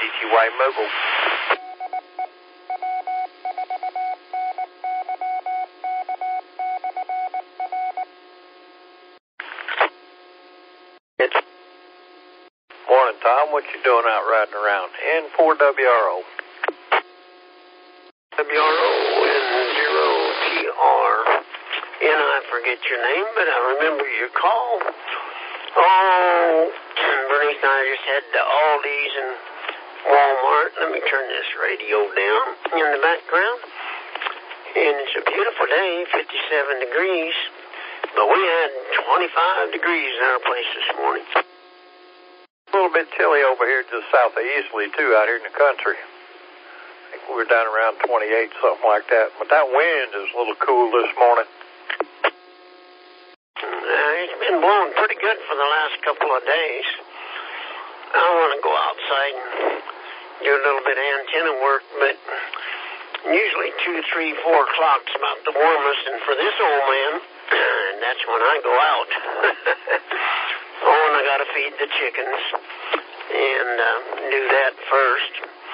KTTY Mobile. Morning, Tom. What you doing out riding around? N4WRO. WRO N0TR. And I forget your name, but I remember your call. Oh, Bernice and I just had the Aldi's and Walmart. Let me turn this radio down in the background. And it's a beautiful day, 57 degrees. But we had 25 degrees in our place this morning. A little bit chilly over here just south of Easley, too, out here in the country. I think we were down around 28, something like that. But that wind is a little cool this morning. It's been blowing pretty good for the last couple of days. I want to go outside and do a little bit of antenna work, but usually 2, 3, 4 o'clock's about the warmest, and for this old man, that's when I go out. Oh, and I got to feed the chickens and do that first.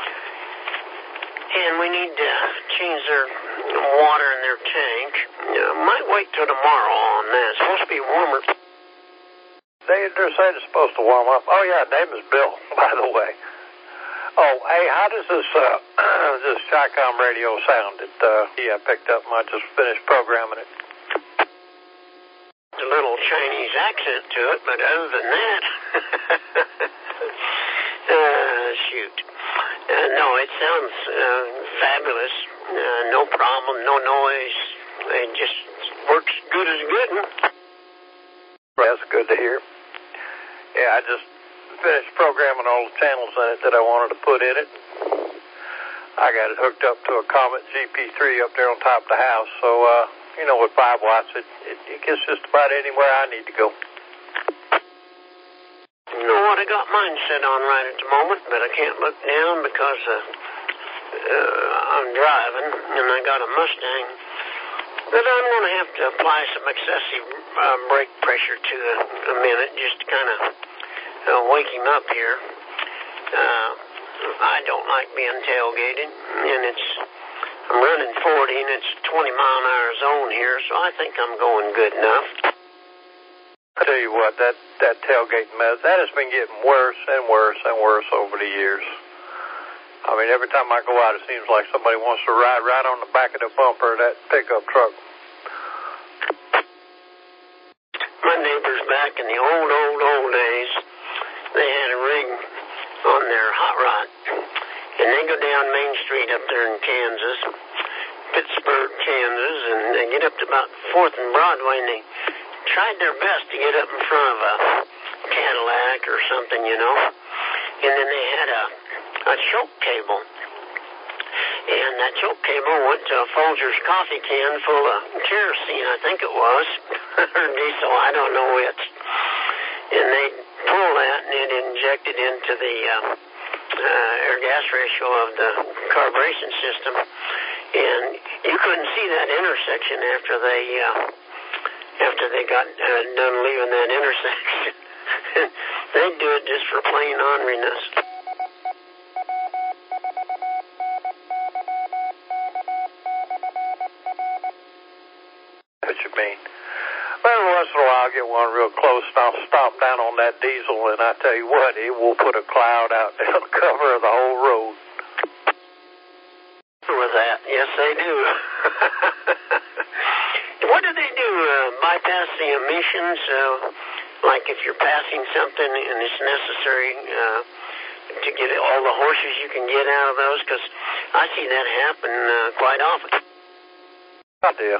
And we need to change their water in their tank. Might wait till tomorrow on that. It's supposed to be warmer. They're saying it's supposed to warm up. Oh, yeah, name is Bill, by the way. Oh, hey, how does this this Chi-Com radio sound that I picked up and I just finished programming it? A little Chinese accent to it, but other than that, shoot. No, it sounds fabulous. No problem, no noise. It just works good as good. That's good to hear. Yeah, I just finished programming all the channels in it that I wanted to put in it. I got it hooked up to a Comet GP3 up there on top of the house, so with 5 watts, it gets just about anywhere I need to go. You know what? I got mine set on right at the moment, but I can't look down because I'm driving, and I got a Mustang. But I'm going to have to apply some excessive brake pressure to a minute just to kind of wake him up here. I don't like being tailgated, and I'm running 40, and it's 20-mile-an-hour zone here, so I think I'm going good enough. I tell you what, that tailgate mess, that has been getting worse and worse and worse over the years. I mean, every time I go out, it seems like somebody wants to ride right on the back of the bumper of that pickup truck. My neighbors back in the old days, they had a rig on their hot rod, and they go down Main Street up there in Kansas, Pittsburgh, Kansas, and they get up to about 4th and Broadway, and they tried their best to get up in front of a Cadillac or something, and then they had a choke cable, and that choke cable went to a Folgers coffee can full of kerosene, I think it was, or diesel, I don't know which, and they pulled that and it injected into the air gas ratio of the carburation system, and you couldn't see that intersection after they got done leaving that intersection. They do it just for plain orneriness. What you mean? Well, every once in a while I'll get one real close and I'll stomp down on that diesel, and I tell you what, it will put a cloud out there on the cover of the whole road. With that, yes they do. What do they do? Bypass the emissions? Like if you're passing something and it's necessary to get all the horses you can get out of those? Because I see that happen quite often. I do.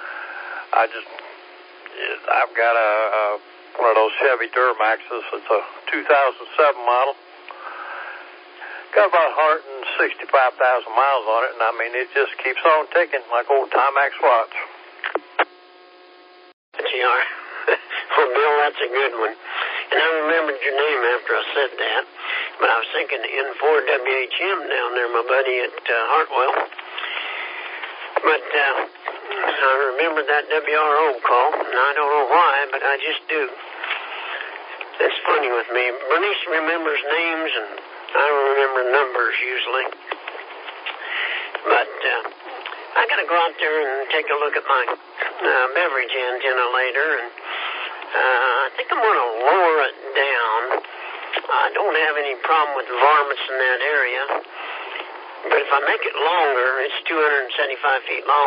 I've got one of those Chevy Duramaxes. It's a 2007 model. Got about 165,000 miles on it, and I mean, it just keeps on ticking like old Timex watch. GR. Well, Bill, that's a good one. And I remembered your name after I said that, but I was thinking N4WHM down there, my buddy at Hartwell. But I remembered that WRO call, and I don't know why, but I just do. It's funny with me. Bernice remembers names, and I don't remember numbers usually. But I got to go out there and take a look at my beverage antenna later, and I think I'm going to lower it down. I don't have any problem with varmints in that area, but if I make it longer, it's 275 feet long.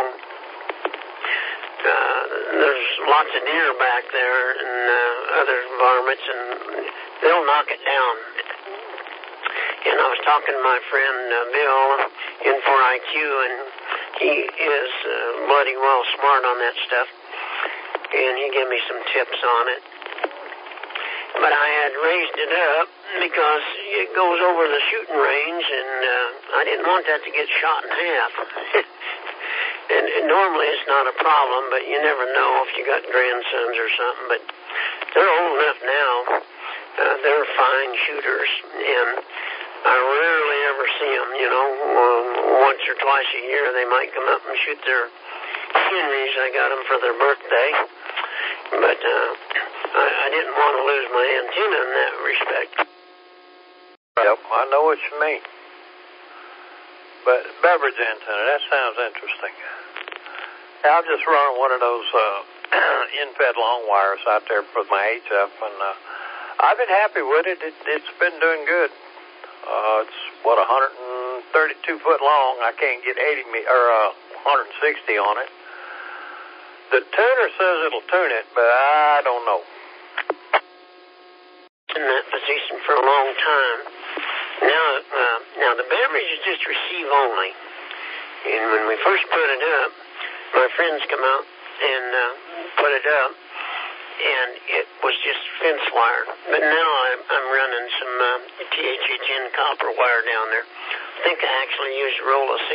There's lots of deer back there and other varmints, and they'll knock it down. And I was talking to my friend Bill in 4IQ, and he is bloody well smart on that stuff, and he gave me some tips on it. But I had raised it up because it goes over the shooting range, and I didn't want that to get shot in half. And normally it's not a problem, but you never know if you got grandsons or something. But they're old enough now. They're fine shooters, and I rarely ever see them, you know. Once or twice a year they might come up and shoot their Henrys. I got them for their birthday. But I didn't want to lose my antenna in that respect. Yep, I know what you mean. But beverage antenna, that sounds interesting. I've just run one of those in-fed long wires out there for my HF, and I've been happy with it. It's been doing good. It's, 132 foot long. I can't get 160 on it. The tuner says it'll tune it, but I don't know. In that position for a long time. Now the beverage is just receive only. And when we first put it up, my friends come out and put it up, and it was just fence wire. But now I'm running some THHN copper wire down there. I think I actually used a roll of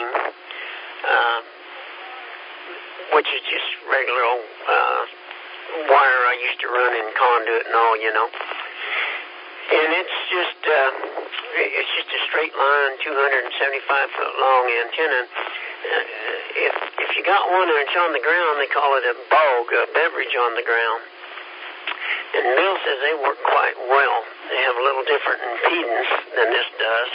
16, which is just regular old wire I used to run in conduit and all, you know. And it's just a straight line, 275 foot long antenna. If you got one and it's on the ground, they call it a bog, a beverage on the ground. And Bill says they work quite well. They have a little different impedance than this does.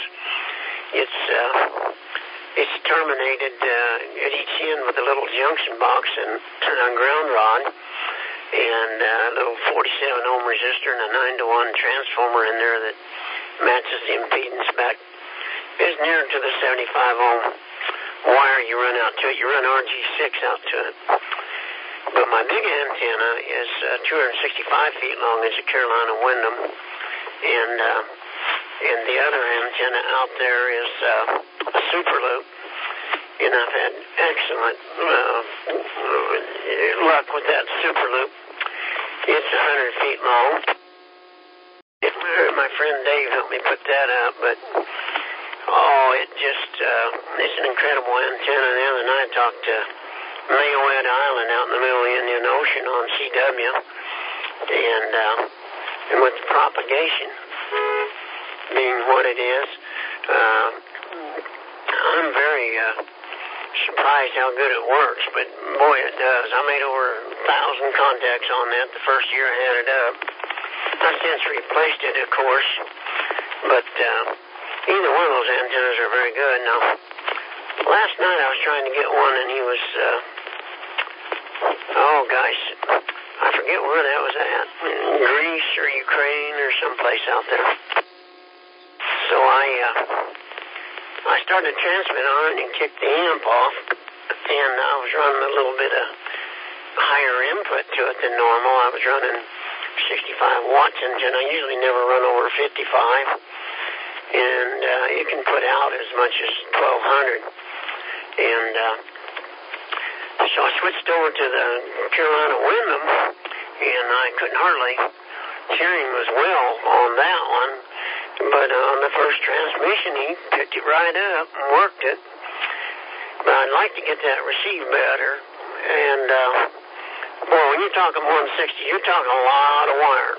It's terminated at each end with a little junction box and a ground rod, and a little 47 ohm resistor and a 9-to-1 transformer in there that matches the impedance back. It's near to the 75 ohm wire you run out to it. You run RG6 out to it. But my big antenna is 265 feet long. It's a Carolina Wyndham. And the other antenna out there is a super loop. And I've had excellent luck with that super loop. It's 100 feet long. My friend Dave helped me put that up, but it's an incredible antenna. The other night I talked to Mayoette Island out in the middle of the Indian Ocean on CW, and with the propagation being what it is, I'm very surprised how good it works, but boy, it does. I made over 1,000 contacts on that the first year I had it up. I've since replaced it, of course, but either one of those antennas are very good. Now, last night I was trying to get one, and he was, I forget where that was at, in Greece or Ukraine or someplace out there. So I started to transmit on it and kicked the amp off, and I was running a little bit of higher input to it than normal. I was running 65 watts, and I usually never run over 55, and you can put out as much as 1,200. And so I switched over to the Carolina Wyndham, and I couldn't hardly hearing as well on that one. But on the first transmission, he picked it right up and worked it. But I'd like to get that received better. And, boy, when you're talking 160, you're talking a lot of wire.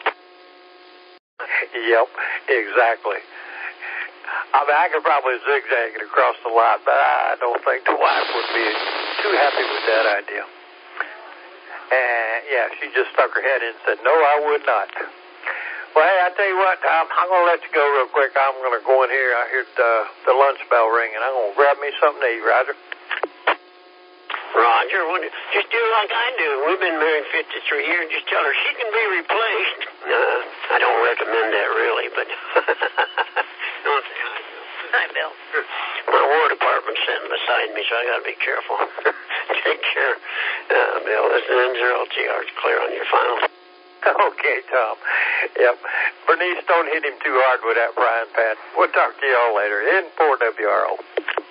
Yep, exactly. I mean, I could probably zigzag it across the lot, but I don't think the wife would be too happy with that idea. And, yeah, she just stuck her head in and said, no, I would not. Well, hey, I tell you what, Tom, I'm going to let you go real quick. I'm going to go in here. I heard the lunch bell ring, and I'm going to grab me something to eat, Roger. Roger, just do like I do. We've been married 53 years. Just tell her she can be replaced. I don't recommend that, really, but don't say I do. Hi, Bill. My War Department's sitting beside me, so I got to be careful. Take care, Bill. This is N0LTR. It's clear on your final. Okay, Tom. Yep. Bernice, don't hit him too hard with that frying pan. We'll talk to you all later. N4WRO.